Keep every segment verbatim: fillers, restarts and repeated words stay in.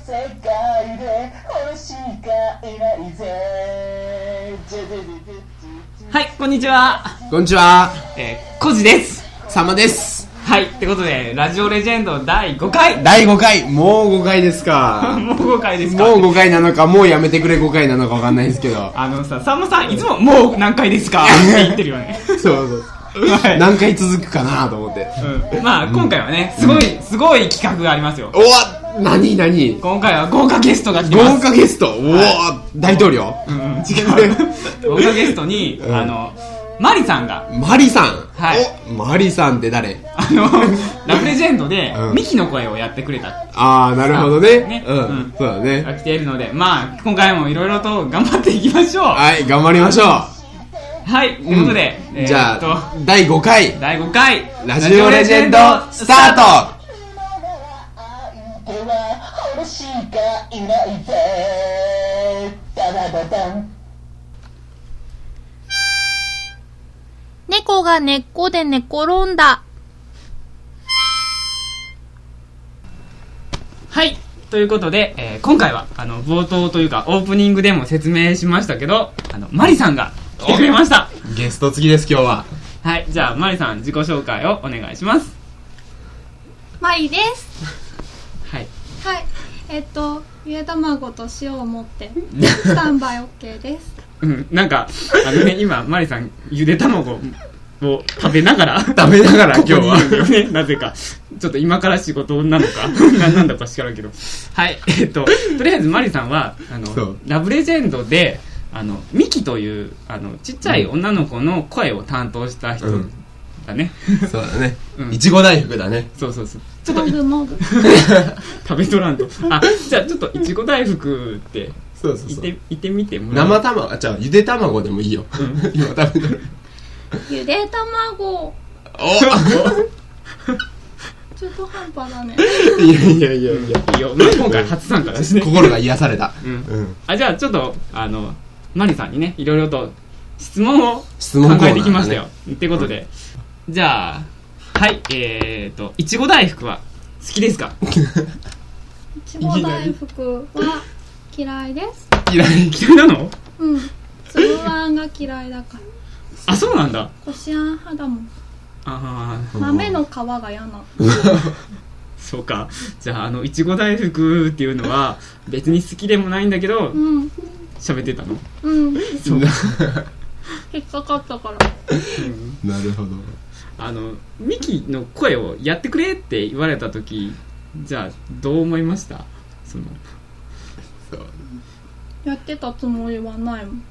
世界で俺しかいないぜ。 はい、こんにちは。 こんにちは。 えー、コジです。 さまです。 はい、ってことでラジオレジェンドだいごかい。 だいごかい、もうごかいですか。 もうごかいですか。 もうごかいなのか、もうやめてくれごかいなのかわかんないですけど。 あのさ、さんまさんいつももう何回ですかって言ってるよね。 そうそうはい、何回続くかなと思って、 うん、まあ今回はね、すごい、うん、すごい企画がありますよ。 おわ、何何今回は豪華ゲストが来てます。 豪華ゲスト、おわ、はい、大統領、 うんうん、違う豪華ゲストに、うん、あのマリさんが。 マリさん、 はい、 お、マリさんって誰？ あのラブレジェンドで、うん、ミキの声をやってくれた。 あー、なるほどね。 ね、 うん、うん、そうだね。 が来ているので、まあ今回もいろいろと頑張っていきましょう。 はい、頑張りましょう。 はい、ということで、 うん、えー、じゃあだいごかいだいごかいラジオレジェンドスタート。 猫が根っこで寝転んだ。 はい、ということで、えー、今回はあの冒頭というかオープニングでも説明しましたけど、あのマリさんが来てくれました。 ゲスト付きです今日は。 はい、じゃあマリさん自己紹介をお願いします。 マリです。 はいはい、えっとゆで卵と塩を持ってスタンバイ OK です。 うん、なんかあのね今マリさんゆで卵を食べながら食べながら今日はね、なぜかちょっと今から仕事なのか何なんだか知らんけど、はい、えっととりあえずマリさんはあのラブレジェンドであのミキというあのちっちゃい女の子の声を担当した人だね、 うん、そうだね、うん、いちご大福だね。 そうそうそう、ちょっともぐもぐ食べとらんと。あ、じゃあちょっといちご大福ってそうそうそう言って言ってみてもらう。 生卵、あ、じゃあゆで卵でもいいよ、うん、今食べとるゆで卵。 お中途半端だね。 いやいやいやいや、 いいよ、まあ、今回初参加ですね。 心が癒された、 うんうん、あ、じゃあちょっとあのマリさんにねいろいろと質問を考えてきましたよ、ね、ってことで、うん、じゃあはいえーといちご大福は好きですか？ いちご大福は嫌いです。 嫌い嫌いなの？ うん、粒あんが嫌いだから。 あ、そうなんだ。 こしあん派だもん。 ああ、 豆の皮が嫌なそうか。じゃああのいちご大福っていうのは別に好きでもないんだけど、うん、喋ってたの？ うん。 そう引っかかったから、 うん、なるほど。 あのミキの声をやってくれって言われた時、じゃあどう思いました？そのそうやってたつもりはないもん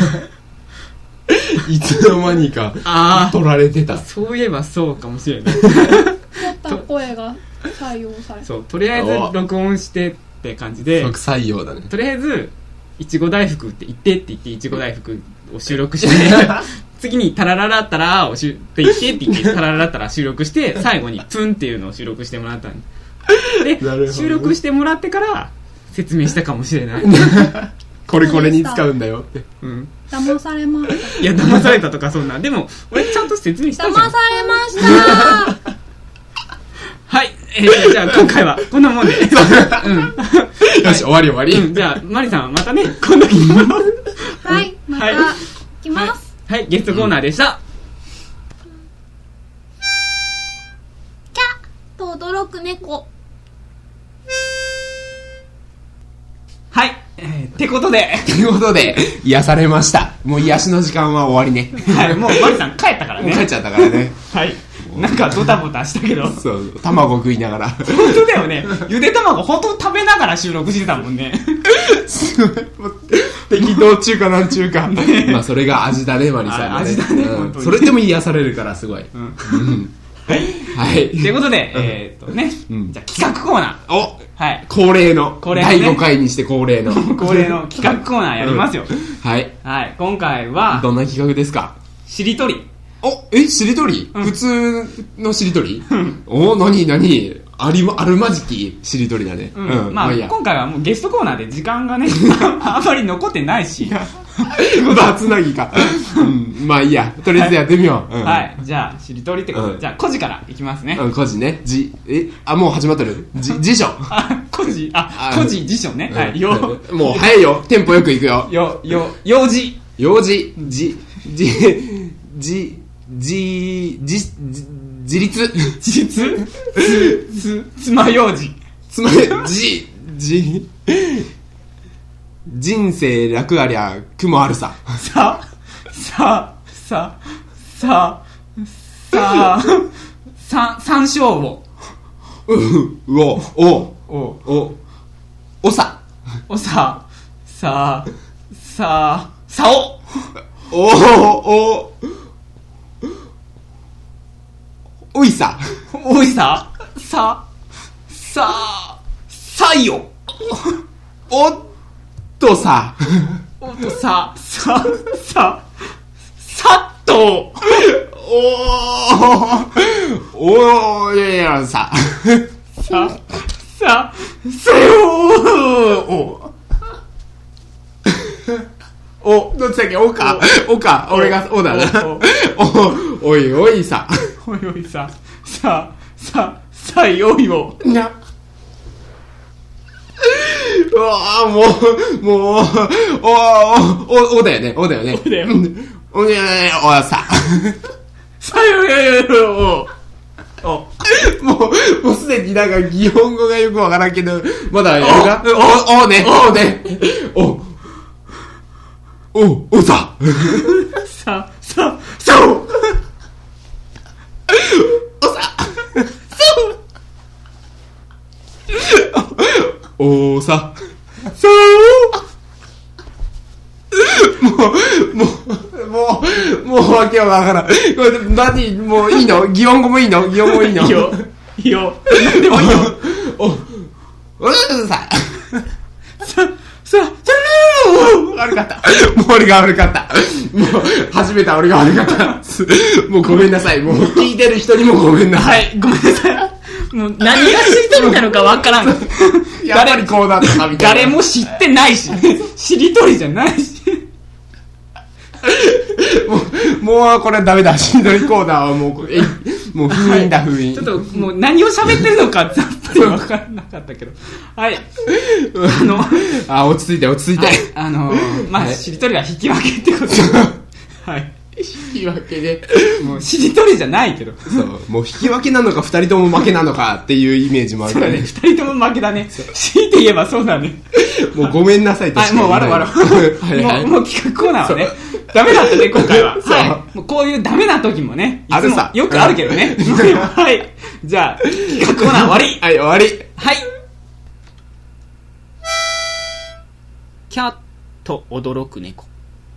いつの間にか取られてた。 そういえばそうかもしれない取った声が採用された。 そう、とりあえず録音してって感じで即採用だね。 とりあえずいちご大福って言ってって言っていちご大福を収録して次にタラララッタラをしって言ってって言ってタラララッタラ収録して最後にプンっていうのを収録してもらったんで、収録してもらってから説明したかもしれないこれこれに使うんだよって、 うん、 騙されました。 いや騙されたとかそんな、でも俺ちゃんと説明したじゃん。 騙されましたはい、えー、じゃあ今回はこんなもんで、うん、 よし、終わり終わり、 うん、じゃあマリさんまたね今度来ますはい、また来ます、 はい、はい、ゲストコーナーでした、 うん、キャッと驚く猫。 はい、えー、ってことでってことで癒されました。もう癒しの時間は終わりねはい、もうマリさん帰ったからね。 もう帰っちゃったからねはい、なんかドタボタしたけどそう、卵食いながら本当だよね、ゆで卵本当食べながら収録してたもんねすごい適当中華なん中華まあそれが味だね、マリさんがね。 味だね、 うん、 本当にそれでも癒されるからすごい、うんうん、 はい、 はい、 ということで、えー、っとね、うん、じゃあ企画コーナー、お、はい、 恒例の、 恒例の、 ね、だいごかいにして恒例の恒例の企画コーナーやりますよ、うん、 はい、 はい、今回はどんな企画ですか？ しりとり。 お、え、しりとり、うん、普通のしりとりお、なになに、あり、あるまじきしりとりだね、 うんうん、まあ、まあ、今回はもうゲストコーナーで時間がねあんまり残ってないしバツナギか。うん、まあいいや。とりあえずやってみよう。うん、 はい。じゃあ、しりとりってことで、 うん、 じゃあ、古事からいきますね。 うん、古事ね。じ、え、あ、もう始まってる。じ、辞書。 あ、古事、あ、古事辞書ね。はい。よ、 もう早いよ。テンポよくいくよ。 よ、よ、用事。 用事、じ、じ、じ、じ、じ、自立。 自立つ、つ、つまようじ。 つまり、じ、じ、人生楽ありゃ苦もあるさ。 さ、さ、さ、さ、さ、さ、山椒を。 う、うお、お、 お、 お、おさ。 おさ、さ、さ、さお。 お、お、おいさ。 おいさ、さ、さ、さよ。 おっとさ。 おとさ、さ、さ、さっと。 おー、おー、いやいや、さ。 さ、さ、さよお。 お、どっちだっけ、おか。おか、俺が、おだな。お、おいおいさ。 おいおいさ、さ、さ、さよいよ。 な。うわぁ、もう、もう、お、お、お、おだよね、おだよね。 おだよ。 おだよね、おやさ。 さよよよよお。お。 もう、もうすでになんか日本語がよくわからんけど、まだやるかお、 お、おね、おね、お、お、おさ。 さ、さ、さお。 おさ。おさ。さお。もう、もう、もう、もうわけわからん。これ何、もういいの？擬音語もいいの？擬音語もいいの？ いいよ。いいよ。何でもいいよ。 お、おさ。 さ、さ、さ悪かった。もう俺が悪かった。もう、始めた俺が悪かった。もうごめんなさい。もう聞いてる人にもごめんなさい。 はい、ごめんなさい。もう何がしりとりなのかわからん。 やっぱりこうなったみたいな。 誰も知ってないし、しりとりじゃないし。 もう、もうこれダメだ。しりとりコーナーはもう、えもう封印だ、封印。 ちょっともう何を喋ってるのかさっぱりわからなかったけど。はい。あの、 あ、落ち着いて、落ち着いて。 あの、まあ、しりとりは引き分けってことで。はい。 引き分けで。 もうしりとりじゃないけど。 そう、もう引き分けなのか二人とも負けなのかっていうイメージもあるからね。 二人とも負けだね。強いて言えばそうだね。 もうごめんなさいとしか言えない。 はい、もう終わろう終わろう。もう、もう企画コーナーはね、ダメだったね、今回は。はい。もうこういうダメな時もね、いつもよくあるけどね。はい。じゃあ、企画コーナー終わり。 はい、終わり。 はい。キャッと驚く猫。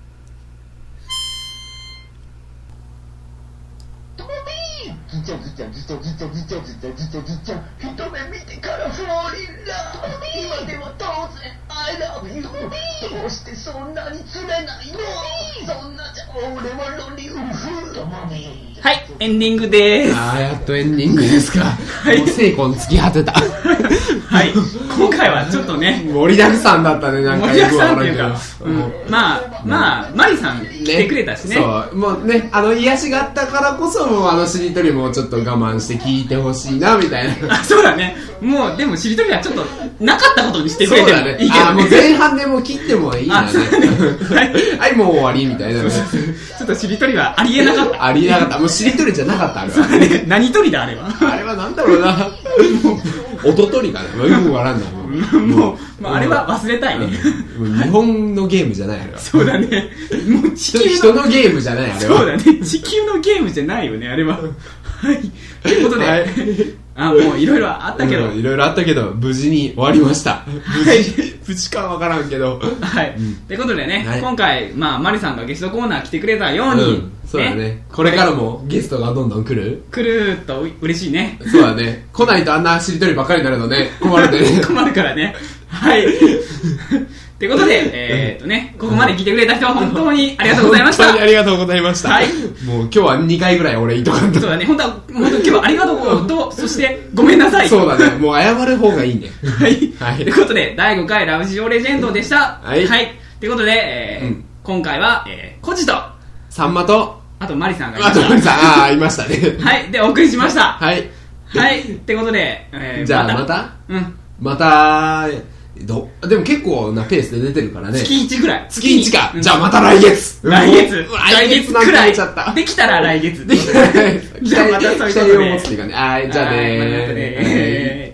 ギチョギチョギチョギチョギチョギチョギチョギチョ一目見てからフォーリンラブ今では当然 I love you どうしてそんなに釣れないのそんなじゃ俺はロリウフともみはい、エンディングでーす。 あー、やっとエンディングですか。はい。もう精魂尽き果てた。 はい。今回はちょっとね、 盛りだくさんだったね、なんか。 盛りだくさんっていうか、うん、まあ、まあ、マリさん来てくれたしね。 そう、もうね、あの、癒しがあったからこそ、もうあのしりとりもちょっと我慢して聞いてほしいな、みたいな。 あ、そうだね。もう、でもしりとりはちょっと、なかったことにしてくれてもいいけどね。 あ、もう前半でもう切ってもいいなね。 はい。 はい、もう終わり、みたいな。 ちょっとしりとりはありえなかった。 ありえなかった。もうしりとりじゃなかった、あれは。 何とりだ、あれは。 あれはなんだろうな。音取りかな。よくわからんない。 もう、まあ、あれは忘れたいね。 もう日本のゲームじゃないあれは。 そうだね。もう地球人のゲームじゃないあれは。 そうだね。地球のゲームじゃないよね、あれは。はい。ということで、はい、あ、もういろいろあったけど。 いろいろあったけど、無事に終わりました。無事、無事かわからんけど。 はい。ということでね、今回、まあ、マリさんがゲストコーナー来てくれたように、 そうだね。これからもゲストがどんどん来る来ると嬉しいね。 そうだね。来ないとあんなしりとりばっかりになるのね。困るんでね。 困るからね。はい。ということで、えーっとね、ここまで聞いてくれた人は本当にありがとうございました。 本当にありがとうございました。 はい。 もう今日はにかいぐらい俺言いとかんと。 そうだね。本当は、本当今日はありがとうと、そしてごめんなさい。 そうだね。もう謝る方がいいね。 はい。はい。ということで、だいごかいラブジオレジェンドでした。 はい。 はい。ということで、えー、うん、 今回は、えー、コジと、 さんまと、 あとマリさんがいまあと、 した。 さん、ああ、いましたね。 はい、で、お送りしました。 はい。 はい、ってことで、えー、 じゃあまたうん。 また、ど、でも結構なペースで出てるからね。 月いちぐらい。 月いちか。 うんじゃあまた来月。 来月来来月月なんてくらい出ちゃった。 できたら来月。 できたら来月。 じゃあまたそういうことで期待を持つっていうかね。はい、じゃあねはいまたねー。